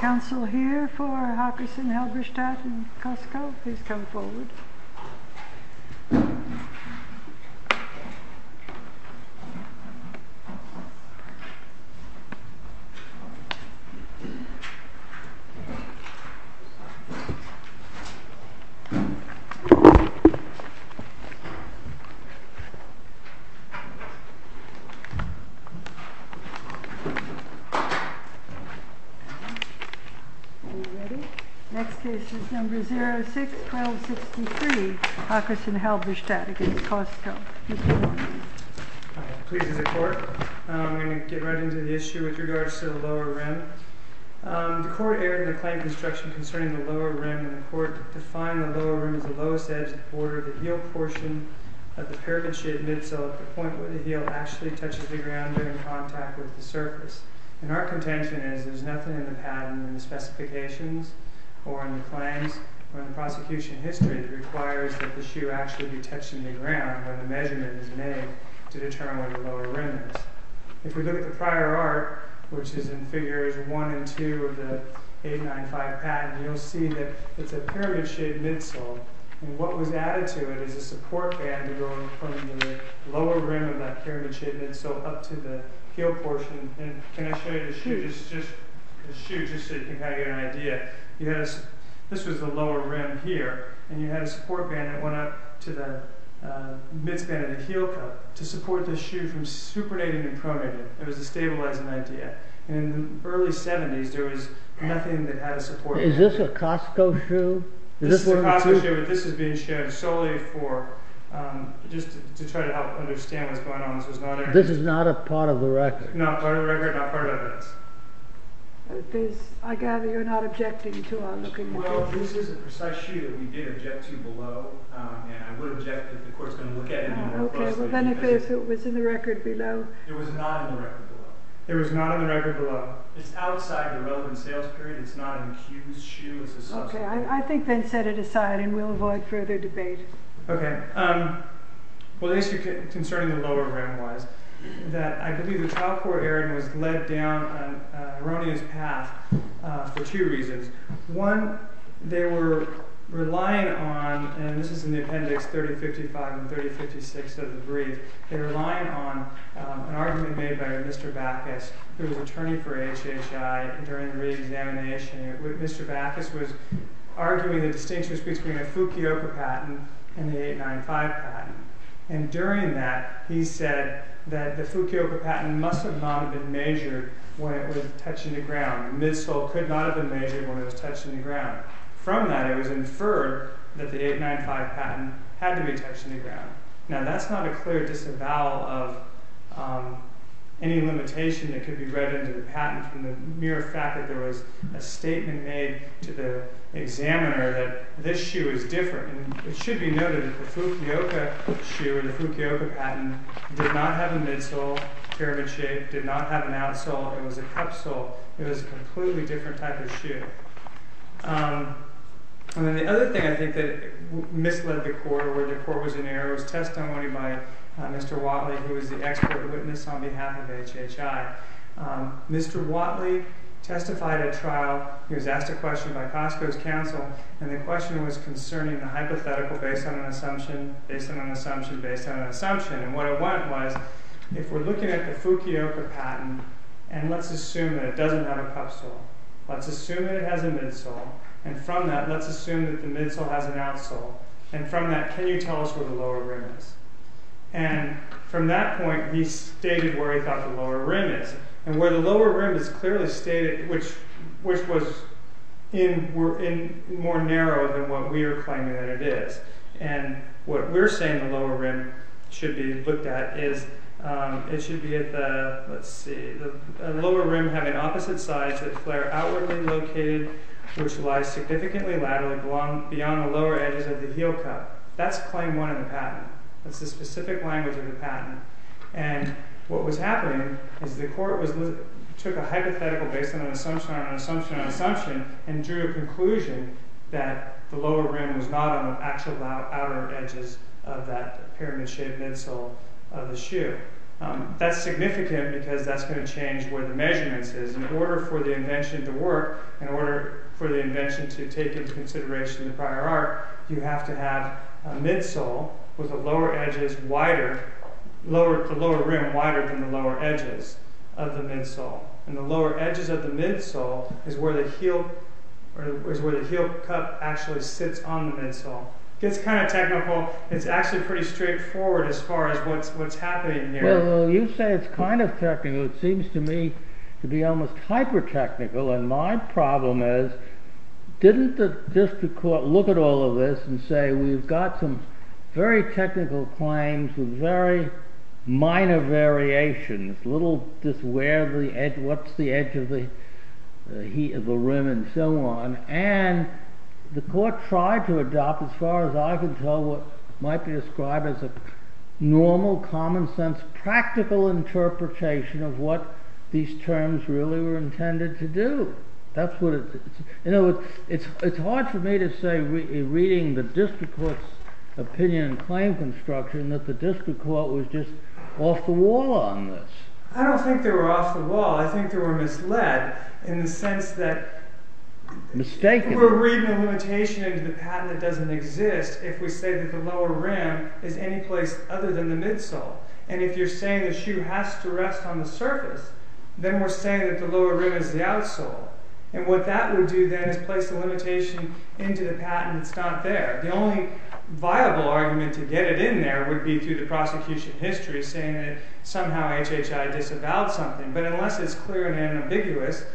counsel here for Hockerson, Halberstadt, and Costco, please come forward. Next case is number 06-1263, Hockerson, Halberstadt against Costco. Mr. Warren. Please, as a court, I'm going to get right into the issue with regards to the lower rim. The court erred in the claim construction concerning the lower rim, and the court defined the lower rim as the lowest edge of the border of the heel portion of the pyramid-shaped midsole at the point where the heel actually touches the ground during contact with the surface. And our contention is there's nothing in the patent, in the specifications, or in the claims, or in the prosecution history that requires that the shoe actually be touching the ground when the measurement is made to determine where the lower rim is. If we look at the prior art, which is in figures 1 and 2 of the 895 patent, you'll see that it's a pyramid-shaped midsole, and what was added to it is a support band to go from the lower rim of that pyramid-shaped midsole up to the heel portion. And can I show you the shoe? Just so you can kind of get an idea. You had this was the lower rim here, and you had a support band that went up to the midspan of the heel cup to support the shoe from supinating and pronating. It was a stabilizing idea. And in the early 70s, there was nothing that had a support band. Is this a Costco shoe? This is a Costco shoe, but this is being shown solely for just to try to help understand what's going on. This is not a part of the record. Not part of the record, not part of evidence. I gather you're not objecting to our looking at Well, this. this is a precise shoe that we did object to below, and I would object if the court's going to look at it more closely. Okay, well then if it was in the record below. It was not in the record below. It was not in the record below. It's outside the relevant sales period. It's not an accused shoe. It's a substitute. Okay, I think then set it aside and we'll avoid further debate. Okay. Well, the issue concerning the lower rim was that I believe the trial court erred and was led down an erroneous path for two reasons. One, they were relying on, and this is in the appendix 3055 and 3056 of the brief, they were relying on an argument made by Mr. Backus, who was attorney for HHI during the re-examination. Mr. Backus was arguing the distinctions between a Fukuoka patent and the 895 patent. And during that, he said that the Fukuoka patent must have not been measured when it was touching the ground. The midsole could not have been measured when it was touching the ground. From that, it was inferred that the 895 patent had to be touching the ground. Now, that's not a clear disavowal of any limitation that could be read into the patent from the mere fact that there was a statement made to the examiner that this shoe is different. And it should be noted that the Fukuoka shoe, or the Fukuoka patent, did not have a midsole, pyramid shape, did not have an outsole. It was a cup sole. It was a completely different type of shoe. And then the other thing I think that misled the court, or where the court was in error, was testimony by Mr. Watley, who was the expert witness on behalf of HHI. Mr. Watley testified at trial. He was asked a question by Costco's counsel, and the question was concerning the hypothetical based on an assumption, based on an assumption, based on an assumption. And what it was, if we're looking at the Fukuoka patent, and let's assume that it doesn't have a cup sole, let's assume that it has a midsole, and from that, let's assume that the midsole has an outsole, and from that, can you tell us where the lower rim is? And from that point, he stated where he thought the lower rim is. And where the lower rim is clearly stated, which was more narrow than what we are claiming that it is. And what we're saying the lower rim should be looked at is, it should be at the, let's see, the lower rim having opposite sides that flare outwardly located, which lies significantly laterally beyond the lower edges of the heel cup. That's claim 1 in the patent. That's the specific language of the patent. And what was happening is the court took a hypothetical based on an assumption, and drew a conclusion that the lower rim was not on the actual outer edges of that pyramid-shaped midsole of the shoe. That's significant because that's going to change where the measurements is. In order for the invention to work, in order for the invention to take into consideration the prior art, you have to have a midsole with the lower edges wider, the lower rim wider than the lower edges of the midsole. And the lower edges of the midsole is where the heel cup actually sits on the midsole. Gets kind of technical. It's actually pretty straightforward as far as what's happening here. Well, you say it's kind of technical. It seems to me to be almost hyper-technical, and my problem is, didn't the district court look at all of this and say, we've got some very technical claims with very minor variations, just where the edge, what's the edge of the heat of the rim and so on, and the court tried to adopt, as far as I can tell, what might be described as a normal, common sense, practical interpretation of what these terms really were intended to do. That's what it's. You know, it's hard for me to say, reading the district court's opinion and claim construction, that the district court was just off the wall on this. I don't think they were off the wall. I think they were misled in the sense that mistaken. We're reading a limitation into the patent that doesn't exist if we say that the lower rim is any place other than the midsole. And if you're saying the shoe has to rest on the surface, then we're saying that the lower rim is the outsole. And what that would do then is place a limitation into the patent that's not there. The only viable argument to get it in there would be through the prosecution history, saying that somehow HHI disavowed something. But unless it's clear and unambiguous,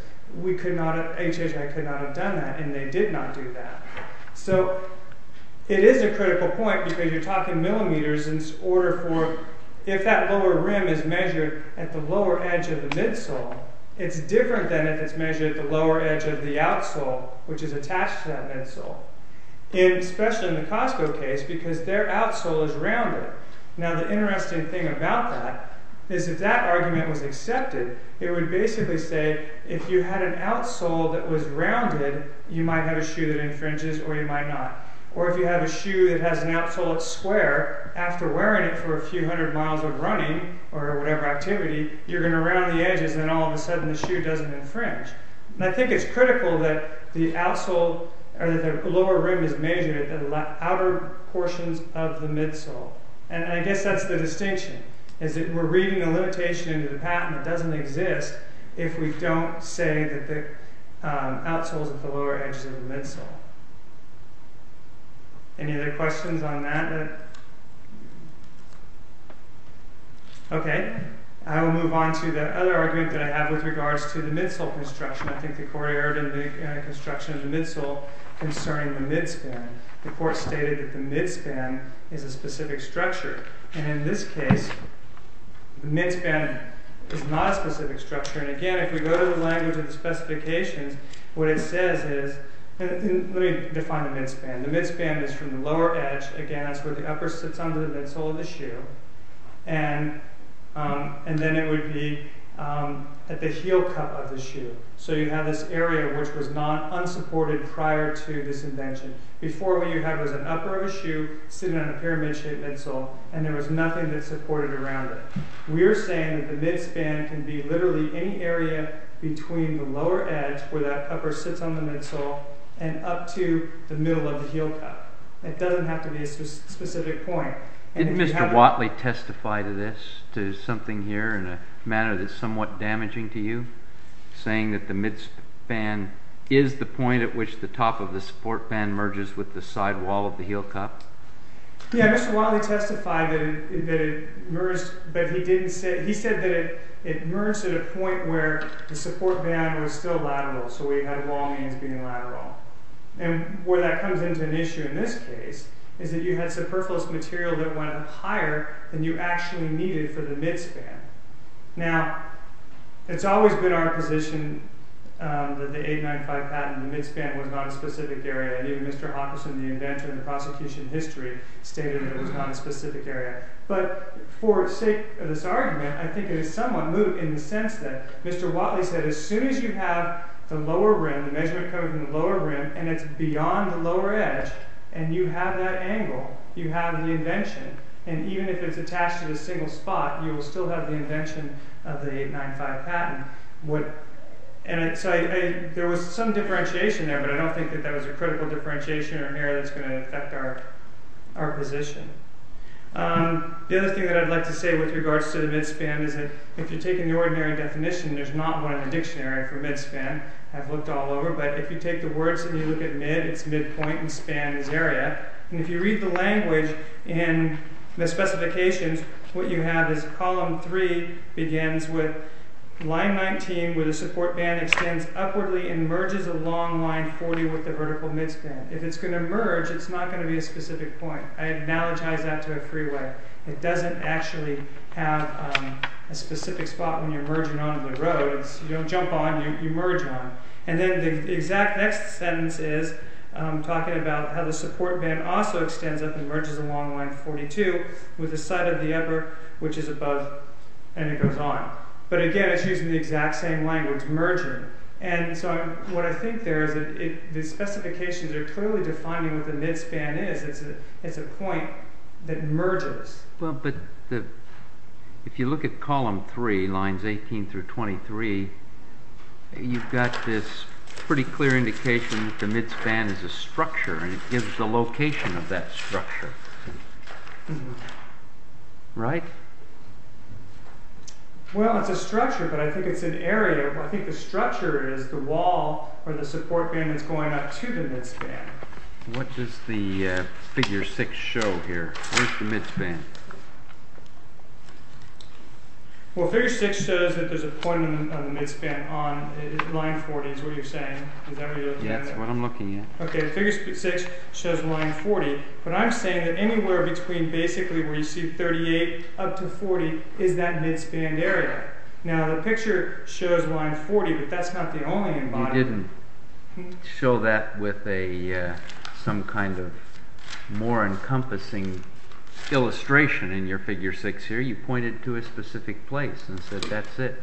HHI could not have done that, and they did not do that. So it is a critical point because you're talking millimeters in order for, if that lower rim is measured at the lower edge of the midsole, it's different than if it's measured at the lower edge of the outsole, which is attached to that midsole. Especially in the Costco case, because their outsole is rounded. Now the interesting thing about that is if that argument was accepted, it would basically say if you had an outsole that was rounded, you might have a shoe that infringes or you might not. Or if you have a shoe that has an outsole that's square, after wearing it for a few hundred miles of running or whatever activity, you're going to round the edges and all of a sudden the shoe doesn't infringe. And I think it's critical that the outsole, or that the lower rim is measured at the outer portions of the midsole. And I guess that's the distinction, is that we're reading a limitation into the patent that doesn't exist if we don't say that the outsole is at the lower edges of the midsole. Any other questions on that? Okay, I will move on to the other argument that I have with regards to the midsole construction. I think the court erred in the construction of the midsole concerning the midspan. The court stated that the midspan is a specific structure. And in this case, the midspan is not a specific structure. And again, if we go to the language of the specifications, what it says is, and let me define the midspan. The midspan is from the lower edge. Again, that's where the upper sits onto the midsole of the shoe. And then it would be at the heel cup of the shoe. So you have this area which was unsupported prior to this invention. Before, what you had was an upper of a shoe sitting on a pyramid-shaped midsole, and there was nothing that supported around it. We're saying that the midspan can be literally any area between the lower edge, where that upper sits on the midsole, and up to the middle of the heel cup. It doesn't have to be a specific point. Didn't Mr. Whatley testify to this, to something here in a manner that's somewhat damaging to you, saying that the midspan is the point at which the top of the support band merges with the side wall of the heel cup? Yeah, Mr. Whatley testified that it merged, but he didn't say. He said that it merged at a point where the support band was still lateral, so we had wall means being lateral. And where that comes into an issue in this case is that you had superfluous material that went up higher than you actually needed for the midspan. Now, it's always been our position that the 895 patent, the midspan, was not a specific area. And even Mr. Hawkinson, the inventor in the prosecution history, stated that it was not a specific area. But for the sake of this argument, I think it is somewhat moot in the sense that Mr. Whatley said as soon as you have the lower rim, the measurement coming from the lower rim, and it's beyond the lower edge, and you have that angle, you have the invention. And even if it's attached to a single spot, you will still have the invention of the 895 patent. There was some differentiation there, but I don't think that was a critical differentiation or an area that's going to affect our position. The other thing that I'd like to say with regards to the midspan is that if you're taking the ordinary definition, there's not one in the dictionary for midspan. I've looked all over, but if you take the words and you look at mid, it's midpoint, and span is area. And if you read the language in the specifications, what you have is column 3 begins with line 19, where the support band extends upwardly and merges along line 40 with the vertical midspan. If it's going to merge, it's not going to be a specific point. I analogize that to a freeway. It doesn't actually have a specific spot when you're merging onto the road. You don't jump on, you merge on. And then the exact next sentence is talking about how the support band also extends up and merges along line 42 with the side of the upper, which is above, and it goes on. But again, it's using the exact same language, merging. And so what I think there is that the specifications are clearly defining what the midspan is. It's a point that merges. Well, but if you look at column 3, lines 18 through 23, you've got this pretty clear indication that the midspan is a structure, and it gives the location of that structure. Mm-hmm. Right? Well, it's a structure, but I think it's an area. I think the structure is the wall or the support band that's going up to the midspan. What does the figure 6 show here? Where's the midspan? Well, figure 6 shows that there's a point on the midspan on line 40 is what you're saying. Is that what you're looking at? Yeah, that's what I'm looking at. Okay, figure 6 shows line 40, but I'm saying that anywhere between basically where you see 38 up to 40 is that midspan area. Now, the picture shows line 40, but that's not the only embodiment. You didn't show that with some kind of more encompassing illustration in your figure 6 here. You pointed to a specific place and said that's it.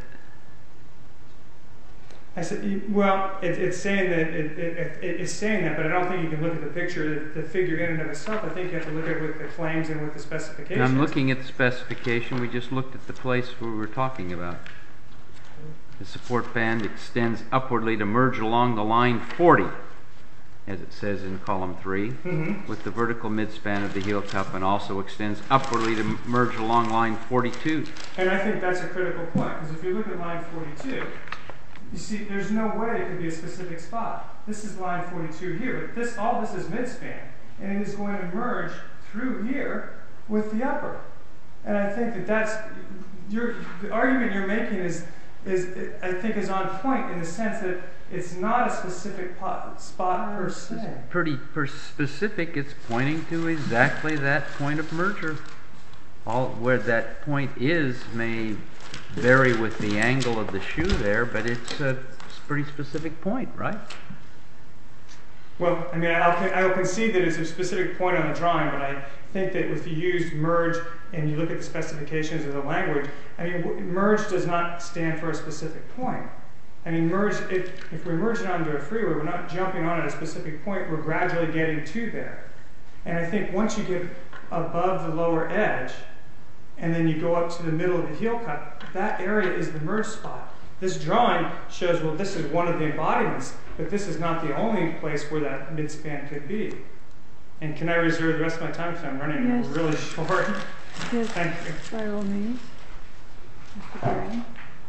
I said, well, it's saying that, but I don't think you can look at the picture, the figure in and of itself. I think you have to look at it with the claims and with the specifications. I'm looking at the specification. We just looked at the place where we were talking about. The support band extends upwardly to merge along the line 40, as it says in column 3, with the vertical midspan of the heel cup, and also extends upwardly to merge along line 42. And I think that's a critical point, because if you look at line 42, you see there's no way it could be a specific spot. This is line 42 here, but all this is midspan, and it is going to merge through here with the upper. And I think the argument you're making is on point in the sense that it's not a specific spot per se. Pretty specific. It's pointing to exactly that point of merger. Where that point is may vary with the angle of the shoe there, but it's a pretty specific point, right? Well, I mean, I'll concede that it's a specific point on the drawing, but I think that if you use merge and you look at the specifications of the language, I mean, merge does not stand for a specific point. I mean, if we're merging onto a freeway, we're not jumping on at a specific point, we're gradually getting to there. And I think once you get above the lower edge, and then you go up to the middle of the heel cup, that area is the merge spot. This drawing shows, well, this is one of the embodiments, but this is not the only place where that midspan could be. And can I reserve the rest of my time because I'm running really short? Yes, Thank you. by all means. Mr. Green.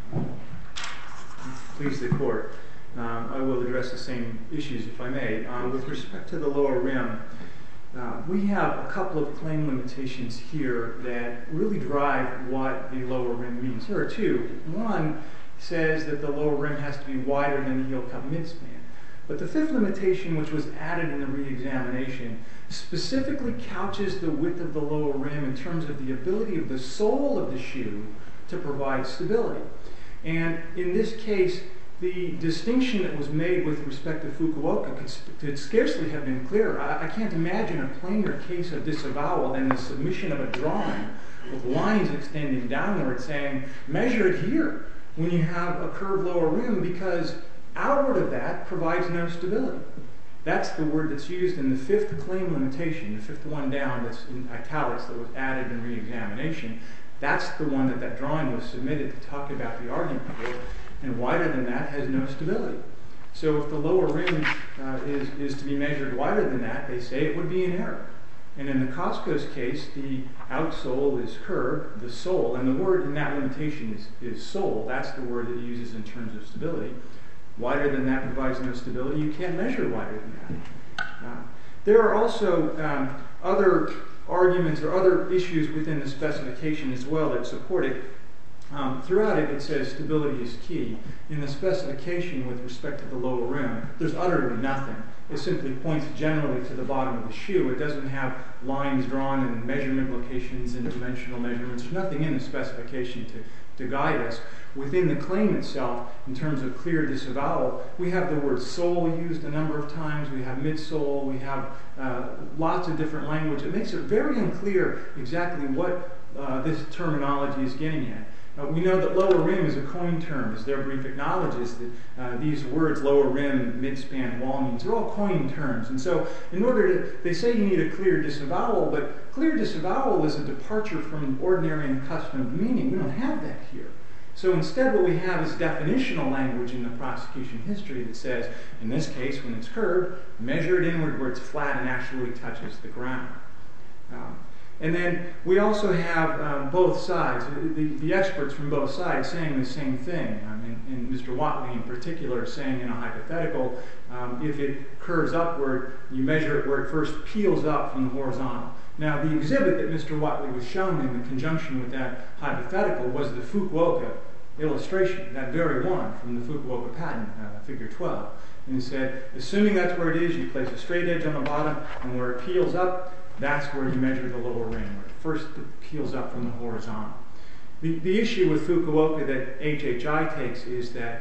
Please, the court. I will address the same issues, if I may. With respect to the lower rim, we have a couple of claim limitations here that really drive what the lower rim means. There are two. One says that the lower rim has to be wider than the heel cup midspan. But the fifth limitation, which was added in the re-examination, specifically couches the width of the lower rim in terms of the ability of the sole of the shoe to provide stability. And in this case, the distinction that was made with respect to Fukuoka could scarcely have been clearer. I can't imagine a plainer case of disavowal than the submission of a drawing with lines extending downward saying, measure it here when you have a curved lower rim, because outward of that provides no stability. That's the word that's used in the fifth claim limitation, the fifth one down that's in italics that was added in re-examination. That's the one that drawing was submitted to talk about the argument for, and wider than that has no stability. So if the lower rim is to be measured wider than that, they say it would be an error. And in the Costco's case, the outsole is curved, the sole, and the word in that limitation is sole. That's the word that it uses in terms of stability. Wider than that provides no stability. You can't measure wider than that. There are also other arguments or other issues within the specification as well that support it. Throughout it, it says stability is key. In the specification with respect to the lower rim, there's utterly nothing. It simply points generally to the bottom of the shoe. It doesn't have lines drawn and measurement locations and dimensional measurements. There's nothing in the specification to guide us. Within the claim itself, in terms of clear disavowal, we have the word sole used a number of times. We have midsole. We have lots of different language. It makes it very unclear exactly what this terminology is getting at. We know that lower rim is a coined term, as their brief acknowledges that these words, lower rim, midspan, wall means, are all coined terms. And so in order to, they say you need a clear disavowal, but clear disavowal is a departure from ordinary and accustomed meaning. We don't have that here. So instead what we have is definitional language in the prosecution history that says, in this case, when it's curved, measure it inward where it's flat and actually touches the ground. And then we also have both sides, the experts from both sides saying the same thing. And Mr. Watley in particular saying in a hypothetical, if it curves upward, you measure it where it first peels up from the horizontal. Now the exhibit that Mr. Watley was shown in conjunction with that hypothetical was the Fukuoka illustration, that very one from the Fukuoka patent, figure 12. And he said, assuming that's where it is, you place a straight edge on the bottom, and where it peels up, that's where you measure the lower rim, where first it peels up from the horizontal. The issue with Fukuoka that HHI takes is that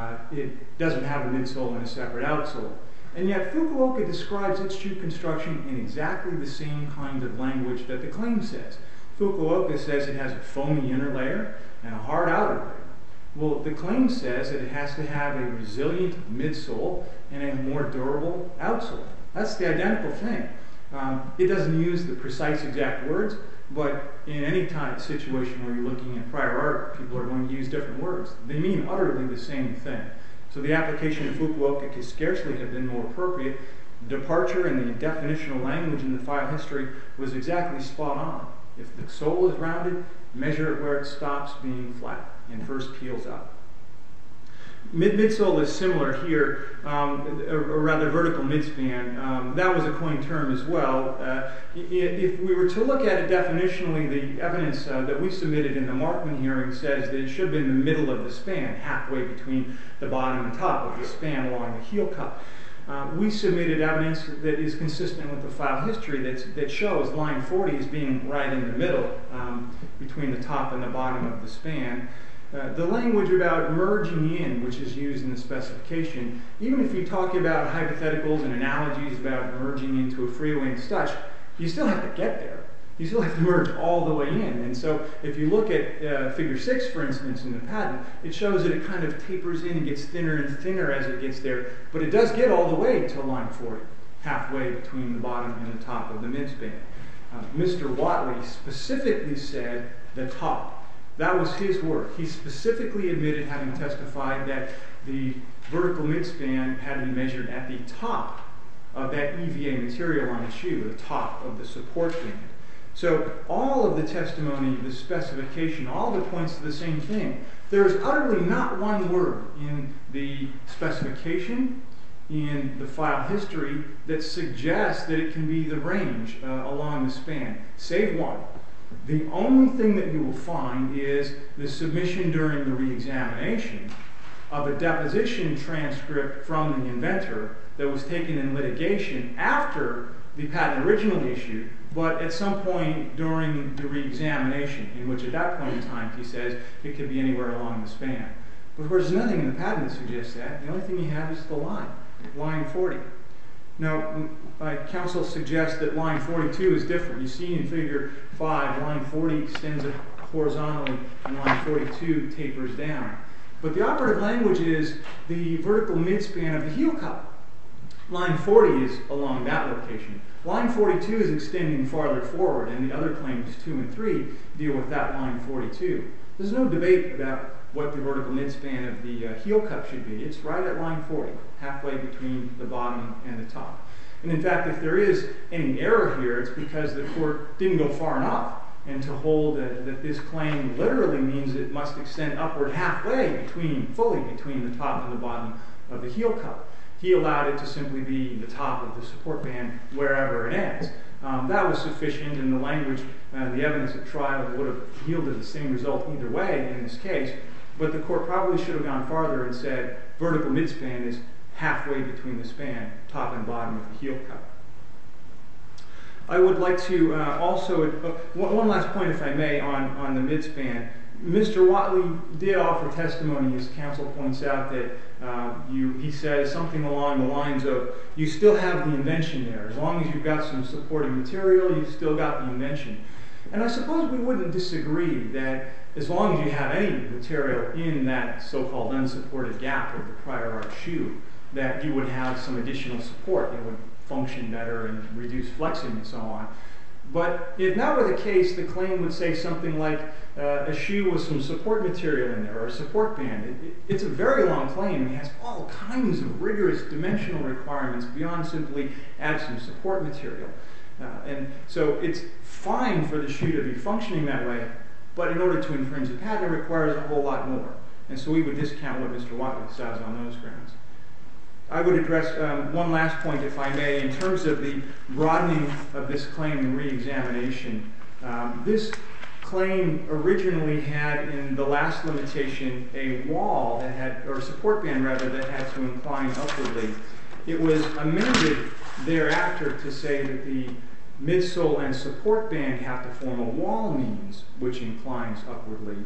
it doesn't have a midsole and a separate outsole. And yet Fukuoka describes its shoe construction in exactly the same kind of language that the claim says. Fukuoka says it has a foamy inner layer and a hard outer layer. Well, the claim says that it has to have a resilient midsole and a more durable outsole. That's the identical thing. It doesn't use the precise exact words, but in any kind of situation where you're looking at prior art, people are going to use different words. They mean utterly the same thing. So the application of Fukuoka could scarcely have been more appropriate. The departure in the definitional language in the file history was exactly spot on. If the sole is rounded, measure it where it stops being flat and first peels up. Midsole is similar here, or rather vertical midspan. That was a coined term as well. If we were to look at it definitionally, the evidence that we submitted in the Markman hearing says that it should have been the middle of the span, halfway between the bottom and top of the span along the heel cup. We submitted evidence that is consistent with the file history that shows line 40 as being right in the middle between the top and the bottom of the span. The language about merging in, which is used in the specification, even if you talk about hypotheticals and analogies about merging into a freeway and such, you still have to get there. You still have to merge all the way in. And so if you look at figure 6, for instance, in the patent, it shows that it kind of tapers in and gets thinner and thinner as it gets there, but it does get all the way to line 40, halfway between the bottom and the top of the midspan. Mr. Watley specifically said the top. That was his word. He specifically admitted, having testified, that the vertical midspan had to be measured at the top of that EVA material on the shoe, the top of the support band. So all of the testimony, the specification, all of it points to the same thing. There is utterly not one word in the specification, in the file history, that suggests that it can be the range along the span, save one. The only thing that you will find is the submission during the re-examination of a deposition transcript from the inventor that was taken in litigation after the patent originally issued, but at some point during the re-examination, in which at that point in time he says it could be anywhere along the span. But of course there's nothing in the patent that suggests that. The only thing you have is the line 40. Now, counsel suggests that line 42 is different. You see in figure 5, line 40 extends it horizontally and line 42 tapers down. But the operative language is the vertical midspan of the heel cup. Line 40 is along that location. Line 42 is extending farther forward, and the other claims 2 and 3 deal with that line 42. There's no debate about what the vertical midspan of the heel cup should be. It's right at line 40, halfway between the bottom and the top. And in fact, if there is any error here, it's because the court didn't go far enough, and to hold that this claim literally means it must extend upward halfway fully between the top and the bottom of the heel cup. He allowed it to simply be the top of the support band wherever it ends. That was sufficient, and the language, the evidence at trial would have yielded the same result either way in this case, but the court probably should have gone farther and said vertical midspan is halfway between the span, top and bottom of the heel cup. I would like to also, one last point if I may on the midspan. Mr. Whatley did offer testimony, as counsel points out, that he says something along the lines of, you still have the invention there. As long as you've got some supporting material, you've still got the invention. And I suppose we wouldn't disagree that as long as you have any material in that so-called unsupported gap of the prior art shoe, that you would have some additional support. It would function better and reduce flexing and so on. But if that were the case, the claim would say something like a shoe with some support material in there, or a support band. It's a very long claim. It has all kinds of rigorous dimensional requirements beyond simply add some support material. And so it's fine for the shoe to be functioning that way, but in order to infringe the patent, it requires a whole lot more. And so we would discount what Mr. Whatley says on those grounds. I would address one last point, if I may, in terms of the broadening of this claim and re-examination. This claim originally had in the last limitation a wall that had, or support band rather, that had to incline upwardly. It was amended thereafter to say that the midsole and support band have to form a wall means which inclines upwardly.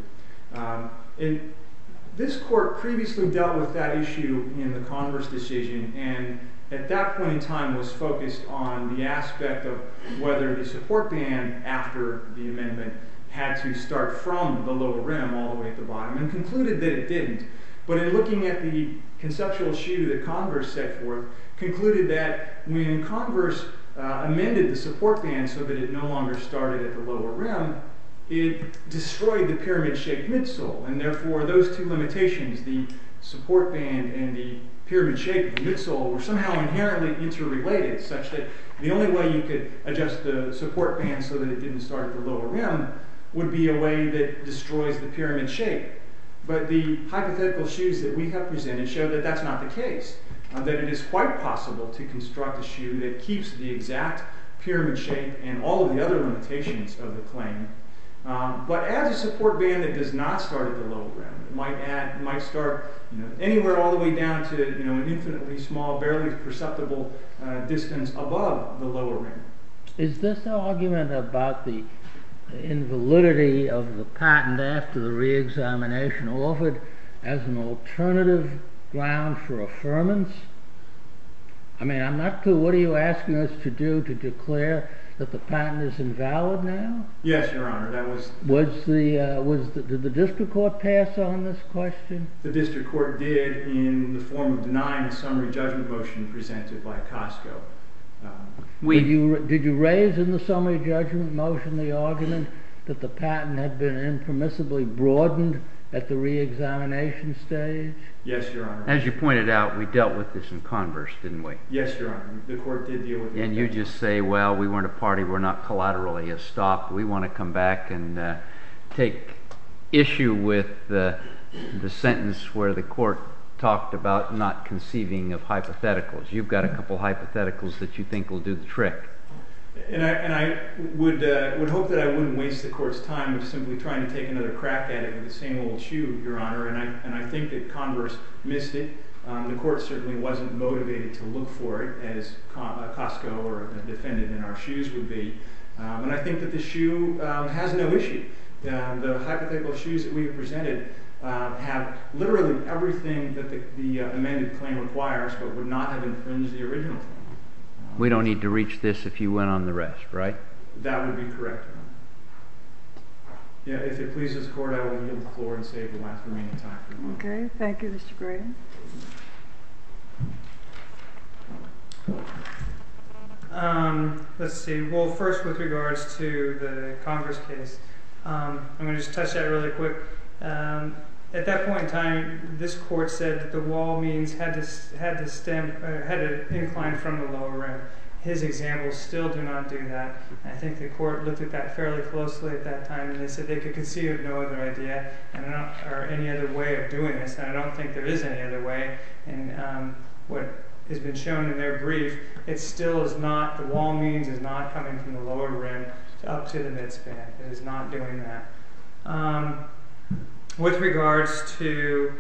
And this court previously dealt with that issue in the Converse decision, and at that point in time was focused on the aspect of whether the support band after the amendment had to start from the lower rim all the way at the bottom, and concluded that it didn't. But in looking at the conceptual shoe that Converse set forth, concluded that when Converse amended the support band so that it no longer started at the lower rim, it destroyed the pyramid-shaped midsole, and therefore those two limitations, the support band and the pyramid shape of the midsole, were somehow inherently interrelated, such that the only way you could adjust the support band so that it didn't start at the lower rim would be a way that destroys the pyramid shape. But the hypothetical shoes that we have presented show that that's not the case, that it is quite possible to construct a shoe that keeps the exact pyramid shape and all of the other limitations of the claim, but adds a support band that does not start at the lower rim. It might start anywhere all the way down to an infinitely small, barely perceptible distance above the lower rim. Is this argument about the invalidity of the patent after the re-examination offered as an alternative ground for affirmance? I mean, I'm not clear. What are you asking us to do, to declare that the patent is invalid now? Yes, Your Honor. That was. Did the district court pass on this question? The district court did, in the form of denying the summary judgment motion presented by Costco. Did you raise in the summary judgment motion the argument that the patent had been impermissibly broadened at the re-examination stage? Yes, Your Honor. As you pointed out, we dealt with this in Converse, didn't we? Yes, Your Honor. The court did deal with it. And you just say, well, we weren't a party, we're not collaterally estopped. We want to come back and take issue with the sentence where the court talked about not conceiving of hypotheticals. You've got a couple hypotheticals that you think will do the trick. And I would hope that I wouldn't waste the court's time with simply trying to take another crack at it with the same old shoe, Your Honor. And I think that Converse missed it. The court certainly wasn't motivated to look for it, as Costco or the defendant in our shoes would be. And I think that the shoe has no issue. The hypothetical shoes that we have presented have literally everything that the amended claim requires, but would not have infringed the original claim. We don't need to reach this if you went on the rest, right? That would be correct, Your Honor. Yeah, if it pleases the court, I will yield the floor and save the last remaining time for the moment. Okay, thank you, Mr. Graydon. Let's see. Well, first with regards to the Congress case, I'm going to just touch that really quick. At that point in time, this court said that the wall means had to incline from the lower rim. His examples still do not do that. And I think the court looked at that fairly closely at that time, and they said they could conceive of no other idea or any other way of doing this. And I don't think there is any other way. And what has been shown in their brief, it still is not. The wall means is not coming from the lower rim up to the midspan. It is not doing that. With regards to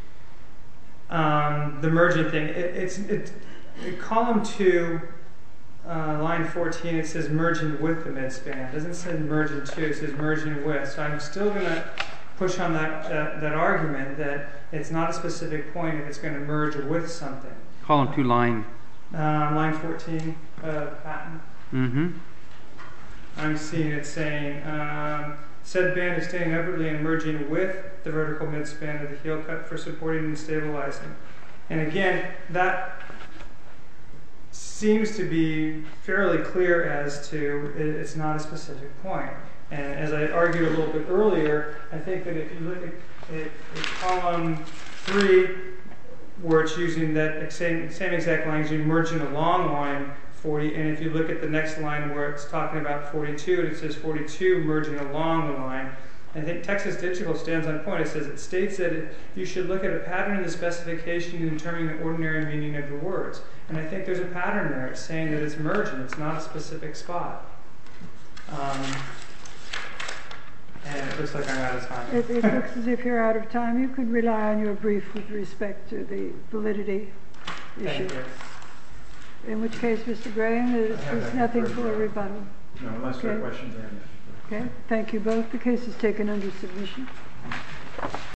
the merging thing, it's column 2, line 14. It says merging with the midspan. It doesn't say merging to. It says merging with. So I'm still going to push on that argument that it's not a specific point if it's going to merge with something. Column 2, line 14 patent. Mm-hmm. I'm seeing it saying, said band extending upwardly and merging with the vertical midspan of the heel cut for supporting and stabilizing. And again, that seems to be fairly clear as to it's not a specific point. And as I argued a little bit earlier, I think that if you look at column 3, where it's using that same exact language, merging along line 40, and if you look at the next line where it's talking about 42, and it says 42 merging along the line, I think Texas Digital stands on point. It states that you should look at a pattern in the specification in determining the ordinary meaning of the words. And I think there's a pattern there. It's saying that it's merging. It's not a specific spot. And it looks like I'm out of time. It looks as if you're out of time. You could rely on your brief with respect to the validity issue. Thank you. In which case, Mr. Graham, there's nothing for a rebuttal. No, unless there are questions. Okay, thank you both. The case is taken under submission.